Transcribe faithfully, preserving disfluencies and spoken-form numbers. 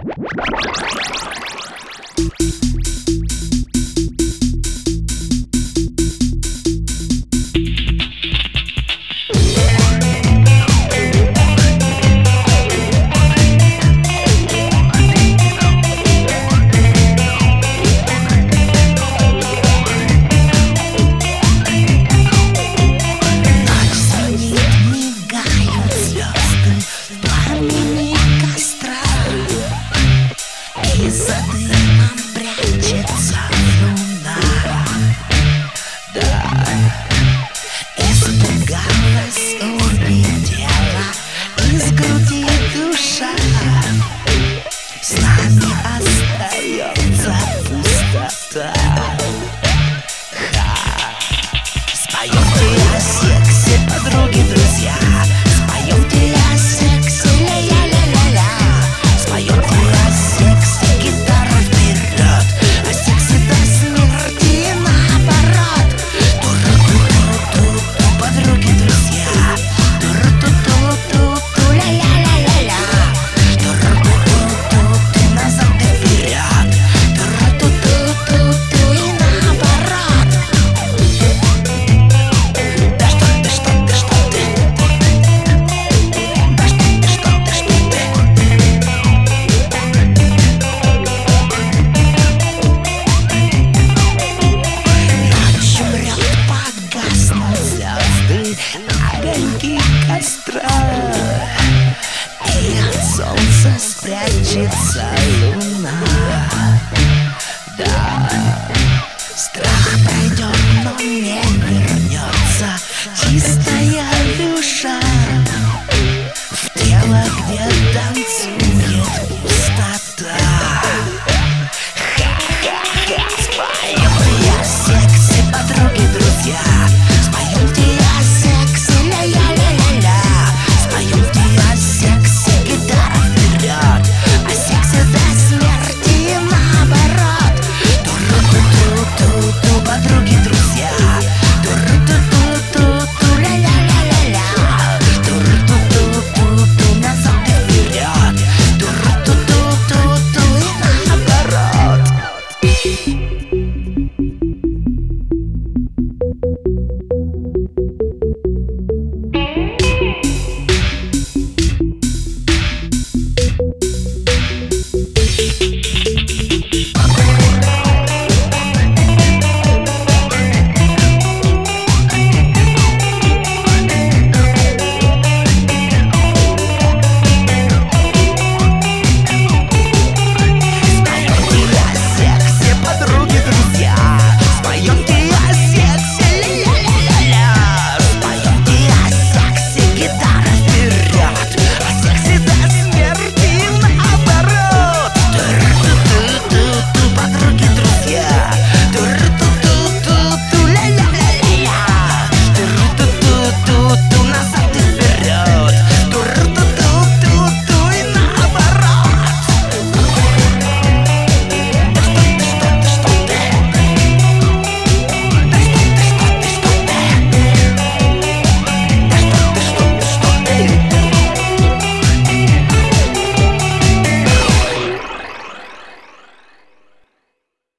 За дымом прячется луна. Да, испугалась, улетела из груди душа. С нами остается пустота. Ха. Споемте о сексе, подруги, друзья. Споемте о сексе, ля-ля-ля-ля-ля. Споемте о сексе, гитара вперед. О сексе до смерти наоборот. Туру-туру-ту-ту, подруги, друзья. Туру-ту-ту-ту-ту, ля-ля-ля-ля-ля. Туру-ту-ту-ту-ту, назад и вперед. Туру-ту-ту-ту-ту и наоборот. Да что ты, что ты, что ты? Да что ты, что ты, что ты? Ночь умрет, погаснут звезды, огоньки костра, и от солнца спрячется